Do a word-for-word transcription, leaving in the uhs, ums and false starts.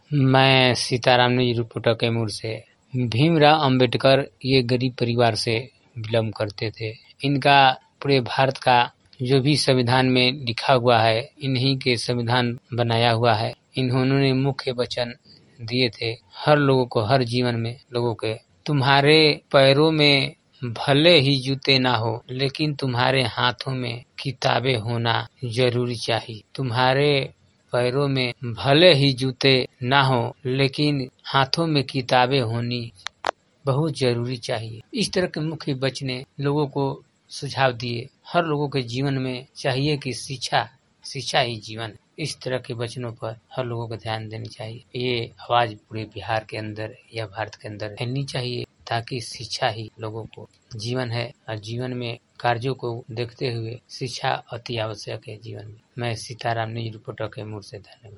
मैं सीताराम ने रिपोर्टर कैमूर से। भीमराव अंबेडकर ये गरीब परिवार से बिलोंग करते थे। इनका पूरे भारत का जो भी संविधान में लिखा हुआ है, इन्हीं के संविधान बनाया हुआ है। इन्होंने मुख्य वचन दिए थे हर लोगों को, हर जीवन में लोगों के, तुम्हारे पैरों में भले ही जूते ना हो, लेकिन तुम्हारे हाथों में किताबें होना जरूरी चाहिए। तुम्हारे पैरों में भले ही जूते ना हो, लेकिन हाथों में किताबें होनी बहुत जरूरी चाहिए। इस तरह के मुख्य वचन लोगों को सुझाव दिए। हर लोगों के जीवन में चाहिए कि शिक्षा शिक्षा ही जीवन। इस तरह के वचनों पर हर लोगों को ध्यान देनी चाहिए। ये आवाज पूरे बिहार के अंदर या भारत के अंदर फैलनी चाहिए, ताकि शिक्षा ही लोगों को जीवन है, और जीवन में कार्यों को देखते हुए शिक्षा अति आवश्यक है जीवन में। मैं सीताराम न्यूज रिपोर्टर कैमूर से। धन्यवाद।